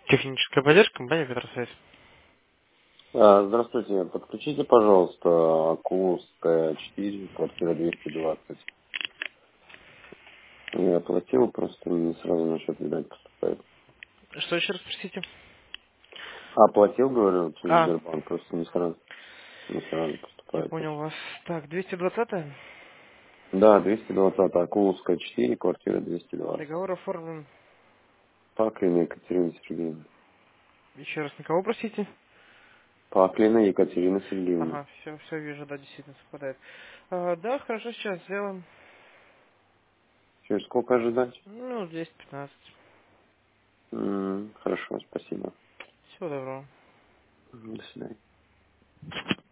Техническая поддержка, компания Петросвязь. Здравствуйте. Подключите, пожалуйста, Акуловская 4, квартира 220. Я оплатил, просто не сразу на счет, видать, поступает. Что еще раз спросите? Оплатил, говорю, через А, Сбербанк, просто не сразу я поступает. понял вас. Так, 220-е. Да, 220, Акуловская 4, квартира 220. Договор оформлен. Паклина Екатерина Сергеевна. Еще раз никого просите? Паклина Екатерина Сергеевна. Ага, все вижу, да, действительно совпадает. Да, хорошо, сейчас сделаем. Через сколько ожидать? Ну, 215. Хорошо, спасибо. Всего доброго. До свидания.